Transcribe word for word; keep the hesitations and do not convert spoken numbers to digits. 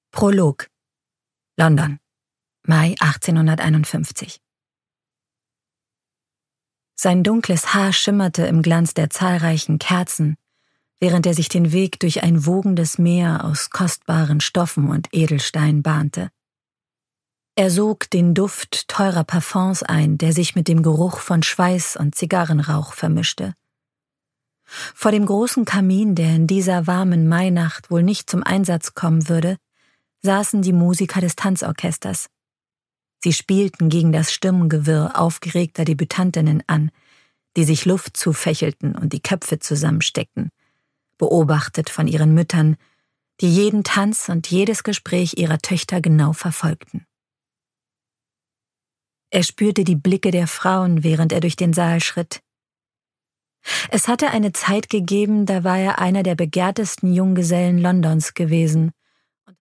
Prolog. London, Mai achtzehnhunderteinundfünfzig. Sein dunkles Haar schimmerte im Glanz der zahlreichen Kerzen, während er sich den Weg durch ein wogendes Meer aus kostbaren Stoffen und Edelsteinen bahnte. Er sog den Duft teurer Parfums ein, der sich mit dem Geruch von Schweiß und Zigarrenrauch vermischte. Vor dem großen Kamin, der in dieser warmen Mainacht wohl nicht zum Einsatz kommen würde, saßen die Musiker des Tanzorchesters. Sie spielten gegen das Stimmengewirr aufgeregter Debütantinnen an, die sich Luft zufächelten und die Köpfe zusammensteckten, beobachtet von ihren Müttern, die jeden Tanz und jedes Gespräch ihrer Töchter genau verfolgten. Er spürte die Blicke der Frauen, während er durch den Saal schritt. Es hatte eine Zeit gegeben, da war er einer der begehrtesten Junggesellen Londons gewesen,